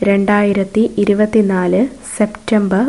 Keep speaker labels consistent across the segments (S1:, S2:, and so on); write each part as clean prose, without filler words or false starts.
S1: 2024 September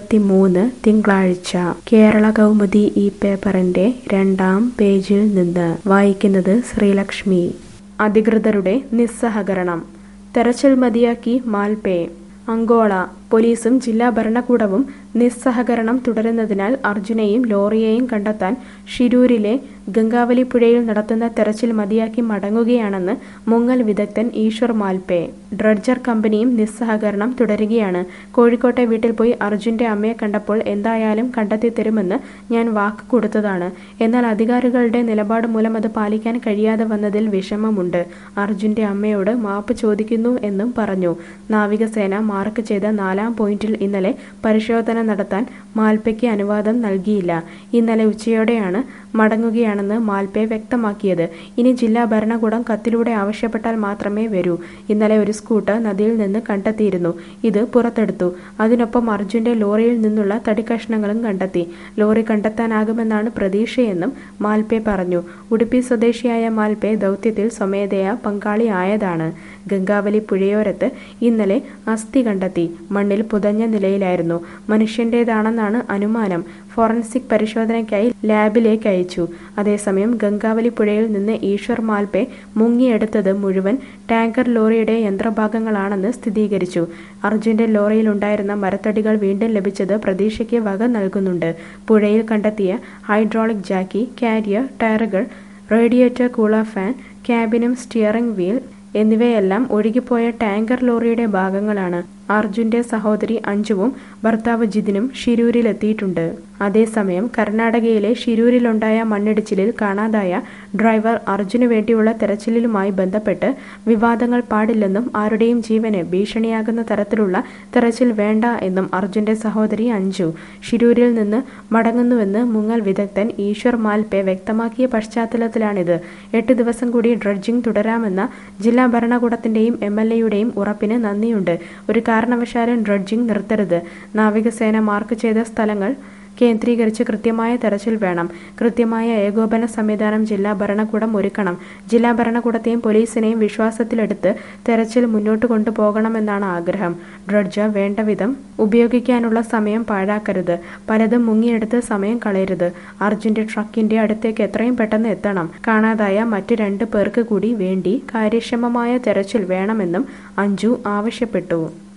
S1: 23 തിങ്കളാഴ്ച കേരള കൗമുദി ഈ പേപ്പറിന്റെ 2-ാം പേജിൽ നിന്ന് വായിക്കുന്നത് ശ്രീലക്ഷ്മി. അധികൃതരുടെ നിസ്സഹകരണം, തെരച്ചിൽ മതിയാക്കി മാൽപേ. അങ്കോള പോലീസും ജില്ലാ ഭരണകൂടവും നിസ്സഹകരണം തുടരുന്നതിനാൽ അർജുനെയും ലോറിയെയും കണ്ടെത്താൻ ഷിരൂരിലെ ഗംഗാവലിപ്പുഴയിൽ നടത്തുന്ന തെരച്ചിൽ മതിയാക്കി മടങ്ങുകയാണെന്ന് മുങ്ങൽ വിദഗ്ധൻ ഈശ്വർ മാൽപേ. ഡ്രഡ്ജർ കമ്പനിയും നിസ്സഹകരണം തുടരുകയാണ്. കോഴിക്കോട്ടെ വീട്ടിൽ പോയി അർജുന്റെ അമ്മയെ കണ്ടപ്പോൾ എന്തായാലും കണ്ടെത്തിത്തരുമെന്ന് ഞാൻ വാക്ക് കൊടുത്തതാണ്. എന്നാൽ അധികാരികളുടെ നിലപാട് മൂലം അത് പാലിക്കാൻ കഴിയാതെ വന്നതിൽ വിഷമമുണ്ട്. അർജുന്റെ അമ്മയോട് മാപ്പ് ചോദിക്കുന്നു എന്നും പറഞ്ഞു. നാവികസേന മാർക്ക് ചെയ്ത 4-ാം പോയിന്റിൽ ഇന്നലെ പരിശോധന നടത്താൻ മാൽപേക്ക് അനുവാദം നൽകിയില്ല. ഇന്നലെ ഉച്ചയോടെയാണ് മടങ്ങുകയാണെന്ന് മാൽപേ വ്യക്തമാക്കിയത്. ഇനി ജില്ലാ ഭരണകൂടം കത്തിലൂടെ ആവശ്യപ്പെട്ടാൽ മാത്രമേ വരൂ. ഇന്നലെ ഒരു സ്കൂട്ടർ നദിയിൽ നിന്ന് കണ്ടെത്തിയിരുന്നു. ഇത് പുറത്തെടുത്തു. അതിനൊപ്പം അർജുന്റെ ലോറിയിൽ നിന്നുള്ള തടിക്കഷ്ണങ്ങളും കണ്ടെത്തി. ലോറി കണ്ടെത്താനാകുമെന്നാണ് പ്രതീക്ഷയെന്നും മാൽപേ പറഞ്ഞു. ഉടുപ്പി സ്വദേശിയായ മാൽപേ ദൗത്യത്തിൽ സ്വമേധയാ പങ്കാളിയായതാണ്. ഗംഗാവലി പുഴയോരത്ത് ഇന്നലെ അസ്ഥി കണ്ടെത്തി. മണ്ണിൽ പുതഞ്ഞ നിലയിലായിരുന്നു. മനുഷ്യന്റേതാണെന്നാണ് അനുമാനം. ഫോറൻസിക് പരിശോധനയ്ക്കായി ലാബിലേക്ക് അയച്ചു. അതേസമയം ഗംഗാവലി പുഴയിൽ നിന്ന് ഈശ്വർ മാൽപേ മുങ്ങിയെടുത്തത് മുഴുവൻ ടാങ്കർ ലോറിയുടെ യന്ത്രഭാഗങ്ങളാണെന്ന് സ്ഥിരീകരിച്ചു. അർജുന്റെ ലോറിയിലുണ്ടായിരുന്ന മരത്തടികൾ വീണ്ടും ലഭിച്ചത് പ്രതീക്ഷയ്ക്ക് വക നൽകുന്നുണ്ട്. പുഴയിൽ കണ്ടെത്തിയ ഹൈഡ്രോളിക് ജാക്കി, കാരിയർ, ടയറുകൾ, റേഡിയേറ്റർ, കൂളർ ഫാൻ, ക്യാബിനും സ്റ്റിയറിംഗ് വീൽ എന്നിവയെല്ലാം ഒഴുകിപ്പോയ ടാങ്കർ ലോറിയുടെ ഭാഗങ്ങളാണ്. അർജുന്റെ സഹോദരി അഞ്ജുവും ഭർത്താവ് ജിതിനും ഷിരൂരിലെത്തിയിട്ടുണ്ട്. അതേസമയം കർണാടകയിലെ ഷിരൂരിലുണ്ടായ മണ്ണിടിച്ചിലിൽ കാണാതായ ഡ്രൈവർ അർജുനു വേണ്ടിയുള്ള തെരച്ചിലുമായി ബന്ധപ്പെട്ട് വിവാദങ്ങൾ പാടില്ലെന്നും ആരുടെയും ജീവന് ഭീഷണിയാകുന്ന തരത്തിലുള്ള തെരച്ചിൽ വേണ്ട എന്നും അർജുന്റെ സഹോദരി അഞ്ജു ഷിരൂരിൽ നിന്ന് മടങ്ങുന്നുവെന്ന് മുങ്ങൽ വിദഗ്ധൻ ഈശ്വർ മാൽപേ വ്യക്തമാക്കിയ പശ്ചാത്തലത്തിലാണിത്. 8 ദിവസം കൂടി ഡ്രഡ്ജിംഗ് തുടരാമെന്ന ജില്ലാ ഭരണകൂടത്തിന്റെയും MLAയുടെയും ഉറപ്പിന് നന്ദിയുണ്ട്. ഒരു കാരണവശാലും ഡ്രഡ്ജിംഗ് നിർത്തരുത്. നാവികസേന മാർക്ക് ചെയ്ത സ്ഥലങ്ങൾ കേന്ദ്രീകരിച്ച് കൃത്യമായ തെരച്ചിൽ വേണം. കൃത്യമായ ഏകോപന സംവിധാനം ജില്ലാ ഭരണകൂടം ഒരുക്കണം. ജില്ലാ ഭരണകൂടത്തെയും പോലീസിനെയും വിശ്വാസത്തിലെടുത്ത് തെരച്ചിൽ മുന്നോട്ട് കൊണ്ടുപോകണമെന്നാണ് ആഗ്രഹം. ഡ്രഡ്ജർ വേണ്ടവിധം ഉപയോഗിക്കാനുള്ള സമയം പാഴാക്കരുത്. പലതും മുങ്ങിയെടുത്ത് സമയം കളയരുത്. അർജുന്റെ ട്രക്കിന്റെ അടുത്തേക്ക് എത്രയും പെട്ടെന്ന് എത്തണം. കാണാതായ മറ്റ് 2 പേർക്ക് കൂടി വേണ്ടി കാര്യക്ഷമമായ തെരച്ചിൽ വേണമെന്നും അഞ്ജു ആവശ്യപ്പെട്ടു.